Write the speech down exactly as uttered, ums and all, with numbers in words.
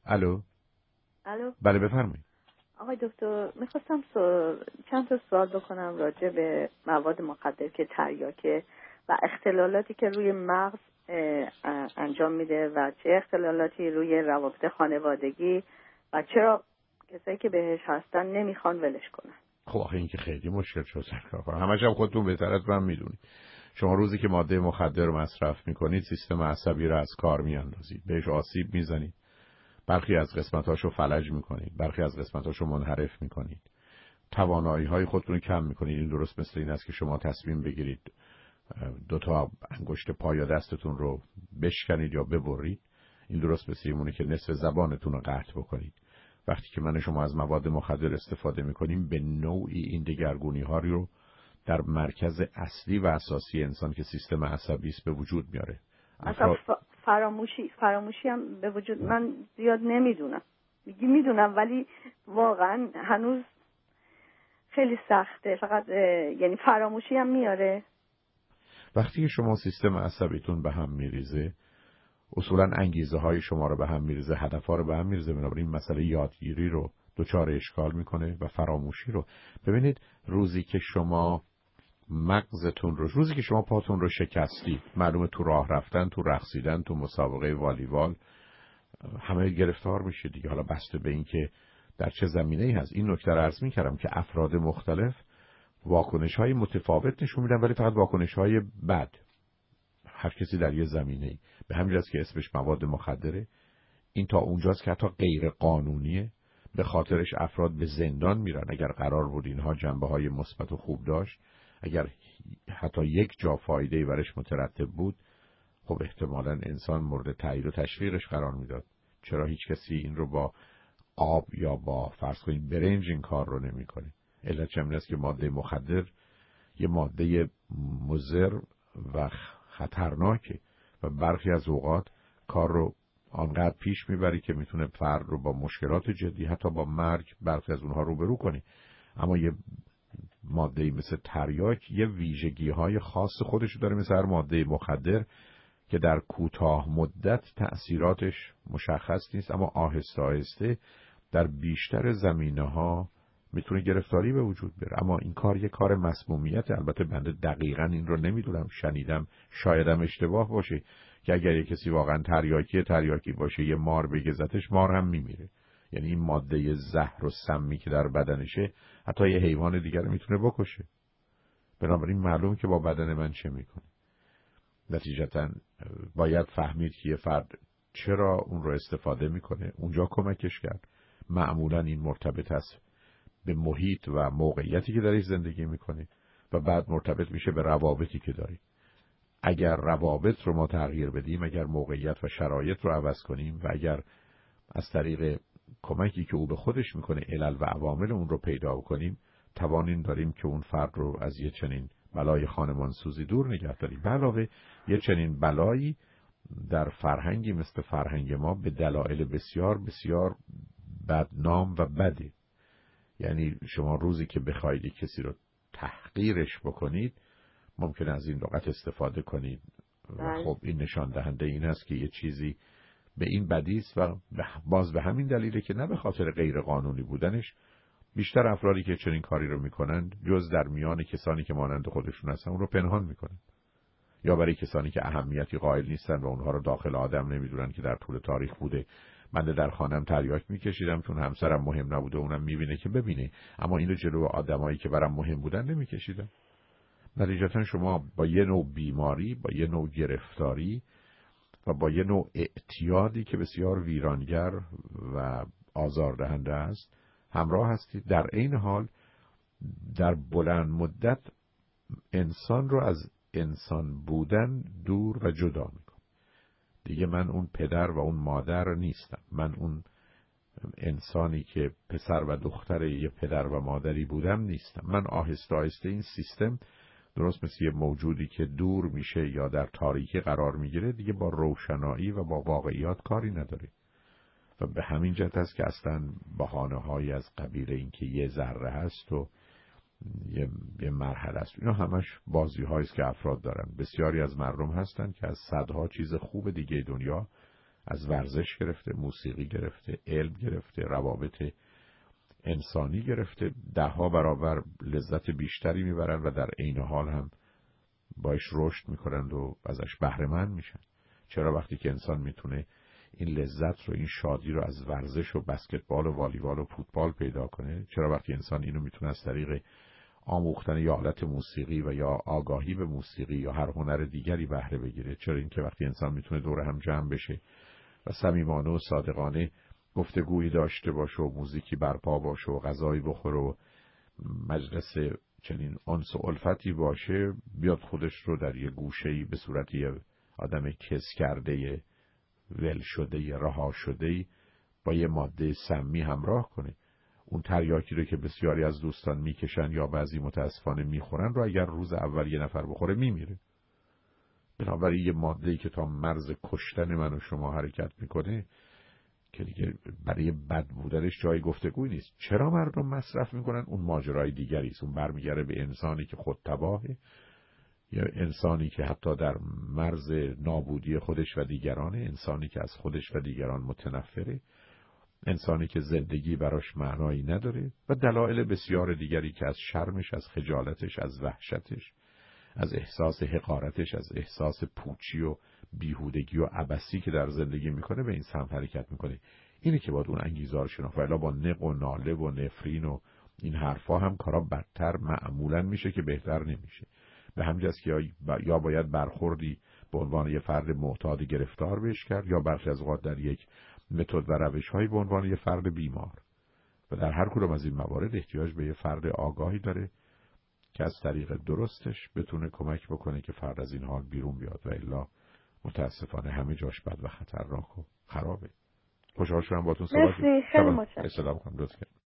الو. الو. بله بفرمایید. آقای دکتر میخواستم سو... چند تا سوال بکنم راجع به مواد مخدر که تریاکه و اختلالاتی که روی مغز انجام میده و چه اختلالاتی روی روابط خانوادگی و چرا کسایی که بهش هستن نمیخوان ولش کنن. خب آخه این که خیلی مشکل شد سرکار. همش هم خودتون بهتر از من میدونید. شما روزی که ماده مخدر رو مصرف میکنید سیستم عصبی رو از کار میاندازید، بهش آسیب میزنید، برخی از قسمتاشو فلج میکنید، برخی از قسمتاشو منحرف میکنید، توانایی های خودتون رو کم میکنید. این درست مثل این است که شما تصمیم بگیرید دو تا انگشت پا یا دستتون رو بشکنید یا ببرید. این درست مثل اینه که نصف زبانتون رو قطع بکنید. وقتی که من شما از مواد مخدر استفاده میکنیم به نوعی این دگرگونی ها رو در مرکز اصلی و اساسی انسان که سیستم عصبی است به وجود میاره. افراد... فراموشی فراموشی هم به وجود من زیاد نمیدونم. میگی میدونم ولی واقعا هنوز خیلی سخته. فقط یعنی فراموشی هم میاره. وقتی که شما سیستم عصبیتون به هم میریزه اصولا انگیزه های شما رو به هم میریزه، هدف ها رو به هم میریزه. بنابراین مسئله یادگیری رو دچار اشکال میکنه و فراموشی رو. ببینید روزی که شما مغزتون رو روزی که شما پاتون رو شکستی، معلومه تو راه رفتن، تو رقصیدن، تو مسابقه والیبال همه گرفتار میشه دیگه. حالا بسته به این که در چه زمینه‌ای هست. این نکته رو عرض می‌کردم که افراد مختلف واکنش‌های متفاوت نشون میدن ولی فقط واکنش‌های بد. هر کسی در یه زمینه‌ای. به همین جاست که اسمش مواد مخدره. این تا اونجاست که حتی غیر قانونیه. به خاطرش افراد به زندان میرن اگر قرار بود اینها جنبه‌های مثبت و خوب داشت. اگر حتی یک جا فایده‌ای برش مترتب بود خب احتمالاً انسان مورد تایید و تشویقش قرار میداد. چرا هیچ کسی این رو با آب یا با فرض کنید برنج این کار رو نمی‌کنه؟ علت چه است که ماده مخدر یه ماده مضر و خطرناکه و برخی از اوقات کار رو آنقدر پیش میبری که میتونه فرد رو با مشکلات جدی حتی با مرگ برخی از اونها روبرو کنه. اما یه ماده‌ای مثل تریاک یه ویژگی‌های خاص خودش داره مثل هر ماده مخدر که در کوتاه مدت تأثیراتش مشخص نیست اما آهسته آهسته در بیشتر زمینه‌ها میتونه گرفتاری به وجود بیاره. اما این کار یه کار مسمومیت. البته بنده دقیقاً این رو نمیدونم، شنیدم، شایدم اشتباه باشه که اگر یه کسی واقعاً تریاکی تریاکی باشه یه مار بگزتش مار هم میمیره. یعنی این ماده زهر و سمی که در بدنشه حتی یه حیوان دیگر میتونه بکشه. بنابراین معلوم که با بدن من چه میکنه. نتیجتاً باید فهمید که یه فرد چرا اون رو استفاده میکنه، اونجا کمکش کرد. معمولاً این مرتبط است به محیط و موقعیتی که درش زندگی میکنه و بعد مرتبط میشه به روابطی که داری. اگر روابط رو ما تغییر بدیم، اگر موقعیت و شرایط رو عوض کنیم و اگر از طریق کمکی که او به خودش میکنه علل و عوامل اون رو پیدا کنیم، توانیم داریم که اون فرد رو از یه چنین بلای خانمانسوزی دور نگه داریم. به علاوه یه چنین بلایی در فرهنگی مثل فرهنگ ما به دلایل بسیار بسیار بدنام و بده. یعنی شما روزی که بخواید کسی رو تحقیرش بکنید ممکن از این لغت استفاده کنید و خب این نشان دهنده این است که یه چیزی به این بدی است و باز به همین دلیله که نه به خاطر غیر قانونی بودنش بیشتر افرادی که چنین کاری رو میکنند جز در میان کسانی که مانند خودشون هستن اون رو پنهان میکنن یا برای کسانی که اهمیتی قائل نیستن و اونها رو داخل آدم نمیدونن که در طول تاریخ بوده. من در خانم تریاک میکشیدم چون همسرم مهم نبوده، اونم میبینه که ببینه، اما اینو جلو آدمایی که برام مهم بودن نمیکشیدم. نتیجتا شما با یه نوع بیماری، با یه نوع گرفتاری و با یه نوع اعتیادی که بسیار ویرانگر و آزاردهنده است همراه هستید. در این حال در بلند مدت انسان رو از انسان بودن دور و جدا میکنه. دیگه من اون پدر و اون مادر نیستم، من اون انسانی که پسر و دختر یه پدر و مادری بودم نیستم. من آهسته آهسته این سیستم درست مثل یه موجودی که دور میشه یا در تاریکی قرار میگیره دیگه با روشنایی و با واقعیات کاری نداره و به همین جهت است که اصلا بهانه‌هایی از قبیل این که یه ذره هست و یه, یه مرحله است، اینا همش بازی‌هایی است که افراد دارن. بسیاری از مردم هستن که از صدها چیز خوب دیگه دنیا از ورزش گرفته، موسیقی گرفته، علم گرفته، روابط انسانی گرفته، ده ها برابر لذت بیشتری میبرن و در عین حال هم باش رشد میکنند و ازش بهره مند میشن. چرا وقتی که انسان میتونه این لذت رو، این شادی رو از ورزش و بسکتبال و والیبال و فوتبال پیدا کنه، چرا وقتی انسان اینو میتونه از طریق آموختن یا آلت موسیقی و یا آگاهی به موسیقی یا هر هنر دیگری بهره بگیره، چرا اینکه وقتی انسان میتونه دور هم جمع بشه و صمیمانه و صادقانه گفتگویی داشته باشه و موزیکی برپا باشه و غذایی بخوره و مجلس چنین انس و الفتی باشه، بیاد خودش رو در یه گوشه‌ای به صورت یه آدم کس کرده، ول شده، رها شده با یه ماده سمی همراه کنه. اون تریاکی رو که بسیاری از دوستان میکشن یا بعضی متاسفانه میخورن رو اگر روز اول یه نفر بخوره میمیره. بنابراین یه ماده‌ای که تا مرز کشتن من و شما حرکت میکنه که دیگه برای بد بودنش جای گفتگوی نیست. چرا مردم مصرف میکنن؟ اون ماجرای دیگری است. اون برمیگره به انسانی که خود تباهه یا انسانی که حتی در مرز نابودی خودش و دیگرانه، انسانی که از خودش و دیگران متنفره، انسانی که زندگی براش معنایی نداره و دلایل بسیار دیگری که از شرمش، از خجالتش، از وحشتش، از احساس حقارتش، از احساس پوچی و بیهودگی و عبثی که در زندگی میکنه به این سمت حرکت میکنه. اینه که باید اون انگیزه رو شناخت. ولی با نق و ناله و نفرین و این حرفا هم کارا بدتر معمولا میشه که بهتر نمیشه. به همین جاست که یا باید برخوردی به عنوان یه فرد معتاد گرفتار بهش کرد یا برخی از اوقات در یک متد و روش‌هایی به عنوان یه فرد بیمار. و در هر کدوم از این موارد احتیاج به یه فرد آگاهی داره که از طریق درستش بتونه کمک بکنه که فرد از این حال بیرون بیاد و الا متاسفانه همه جاش بد و خطرناک و خرابه. خوشحال شدم باهاتون صحبت کردم. مرسی، خیلی متشکرم. اسلام کنم.